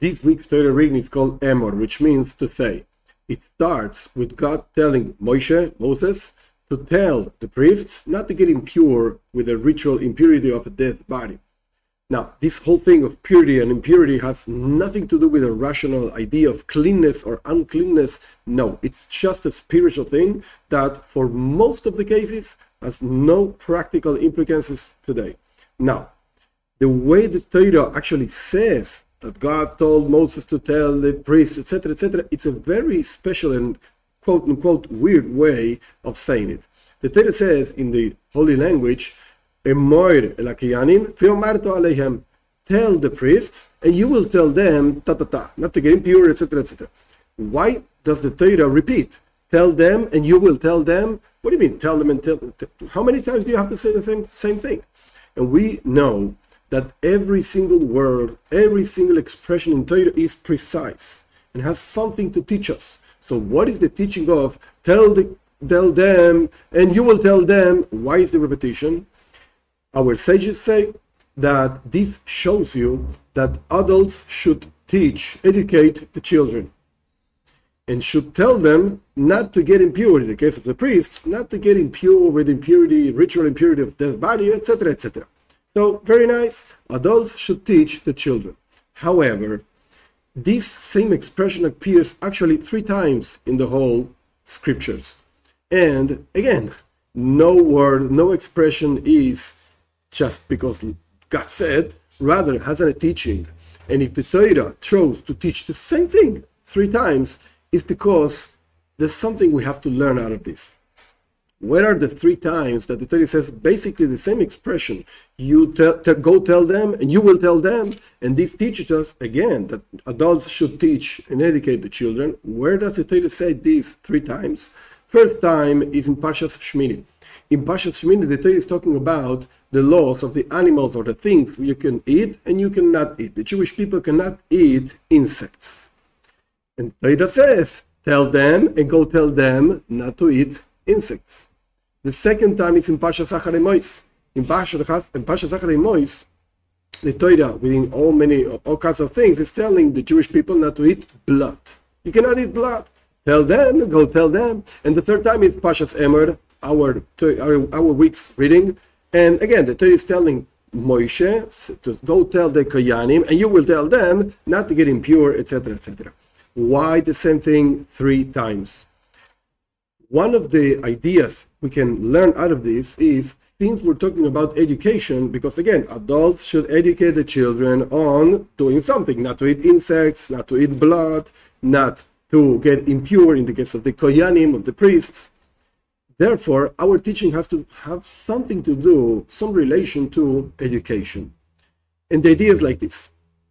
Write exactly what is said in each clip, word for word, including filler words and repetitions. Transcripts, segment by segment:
this week's Torah reading is called Emor, which means to say. It starts with God telling Moshe, Moses, to tell the priests not to get impure with the ritual impurity of a dead body. Now, this whole thing of purity and impurity has nothing to do with a rational idea of cleanness or uncleanness. No, it's just a spiritual thing that for most of the cases has no practical implications today. Now, the way the Torah actually says that God told Moses to tell the priests, et cetera, et cetera, it's a very special and quote-unquote weird way of saying it. The Torah says in the holy language, Emor el Akiyanim, Fiomarto Aleihem, tell the priests, and you will tell them, ta ta ta, not to get impure, et cetera, et cetera. Why does the Torah repeat? Tell them, and you will tell them? What do you mean, tell them and tell them? How many times do you have to say the same, same thing? And we know that every single word, every single expression in Torah is precise and has something to teach us. So what is the teaching of tell the tell them and you will tell them? Why is the repetition? Our sages say that this shows you that adults should teach, educate the children, and should tell them not to get impure, in the case of the priests, not to get impure with impurity, ritual impurity of dead body, et cetera, et cetera. So, very nice. Adults should teach the children. However, this same expression appears actually three times in the whole scriptures. And again, no word, no expression is just because God said, rather has a teaching. And if the Torah chose to teach the same thing three times, it's because there's something we have to learn out of this. Where are the three times that the Torah says basically the same expression? You te- te- go tell them and you will tell them. And this teaches us, again, that adults should teach and educate the children. Where does the Torah say this three times? First time is in Parshas Shmini. In Parshas Shmini, the Torah is talking about the laws of the animals or the things you can eat and you cannot eat. The Jewish people cannot eat insects. And the Torah says, tell them and go tell them not to eat insects. The second time is in Parshas Acharei Mos. In Parshas Acharei Mos, the Torah, within all many, all kinds of things, is telling the Jewish people not to eat blood. You cannot eat blood. Tell them, go tell them. And the third time is Parshas Emor, our, our, our week's reading. And again, the Torah is telling Moshe to go tell the Koyanim, and you will tell them not to get impure, et cetera, et cetera. Why the same thing three times? One of the ideas we can learn out of this is, since we're talking about education, because again, adults should educate the children on doing something, not to eat insects, not to eat blood, not to get impure in the case of the koyanim, of the priests. Therefore, our teaching has to have something to do, some relation to education. And the idea is like this.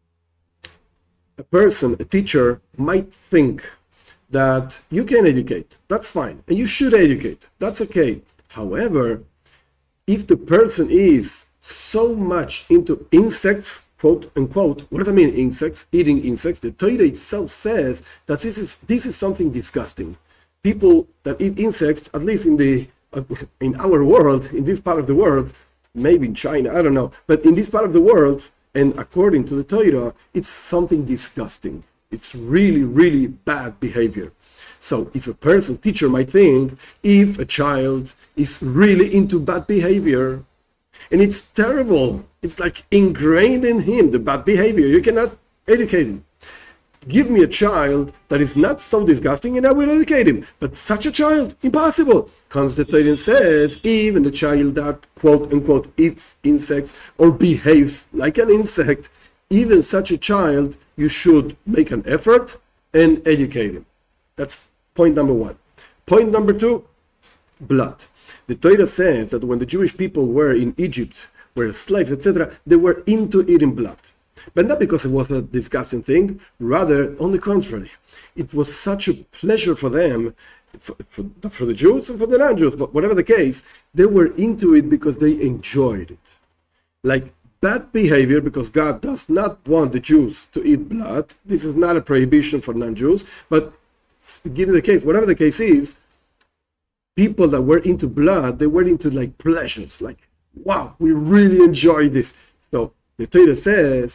A person, a teacher, might think that you can educate, that's fine, and you should educate, that's okay. However, if the person is so much into insects, quote unquote, what does I mean insects, eating insects, the Torah itself says that this is this is something disgusting. People that eat insects, at least in the uh, in our world, in this part of the world, maybe in China, I don't know, but in this part of the world, and according to the Torah, it's something disgusting. It's really, really bad behavior. So if a person, teacher might think, if a child is really into bad behavior, and it's terrible, it's like ingrained in him, the bad behavior, you cannot educate him. Give me a child that is not so disgusting and I will educate him. But such a child, impossible. Comes the Torah and says, even the child that, quote unquote, eats insects or behaves like an insect, even such a child, you should make an effort and educate him. That's point number one. Point number two, blood. The Torah says that when the Jewish people were in Egypt, were slaves, et cetera, they were into eating blood. But not because it was a disgusting thing, rather, on the contrary. It was such a pleasure for them, for, for, for the Jews and for the non-Jews, but whatever the case, they were into it because they enjoyed it. Like bad behavior, because God does not want the Jews to eat blood. This is not a prohibition for non-Jews, but given the case, whatever the case is, people that were into blood, they were into like pleasures, like, wow, we really enjoy this. So the Torah says,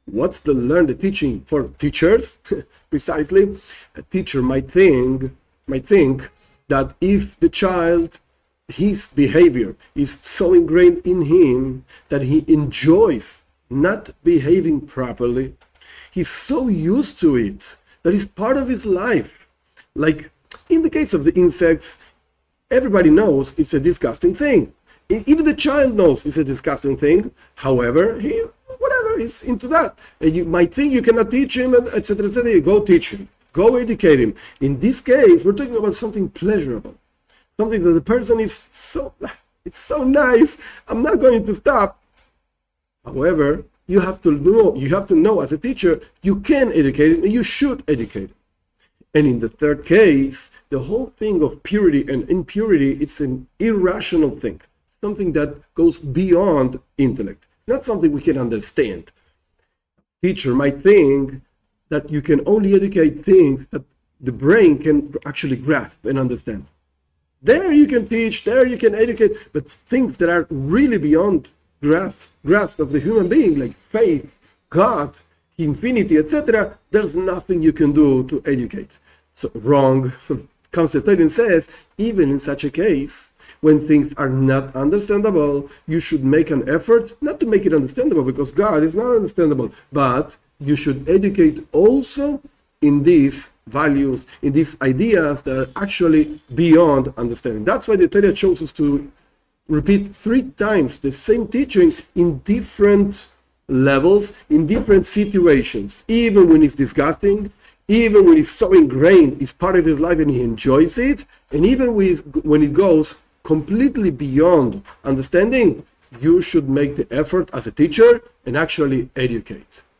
What's the learn the teaching for teachers? Precisely, a teacher might think might think that if the child, his behavior is so ingrained in him that he enjoys not behaving properly, he's so used to it that it's part of his life. Like in the case of the insects, everybody knows it's a disgusting thing. Even the child knows it's a disgusting thing. However, he, whatever, he's into that. And you might think you cannot teach him, et cetera, et cetera. Go teach him. Go educate him. In this case, we're talking about something pleasurable. Something that the person is so, it's so nice. I'm not going to stop. However, you have to know, you have to know as a teacher, you can educate him and you should educate him. And in the third case, the whole thing of purity and impurity, it's an irrational thing. Something that goes beyond intellect. It's not something we can understand. Teacher might think that you can only educate things that the brain can actually grasp and understand. There you can teach, there you can educate, but things that are really beyond grasp, grasp of the human being, like faith, God, infinity, et cetera, there's nothing you can do to educate. So wrong. Constantine says, even in such a case, when things are not understandable, you should make an effort not to make it understandable, because God is not understandable, but you should educate also in these values, in these ideas that are actually beyond understanding. That's why the Torah chose us to repeat three times the same teaching in different levels, in different situations, even when it's disgusting, even when it's so ingrained, it's part of his life and he enjoys it, and even when it goes completely beyond understanding, you should make the effort as a teacher and actually educate.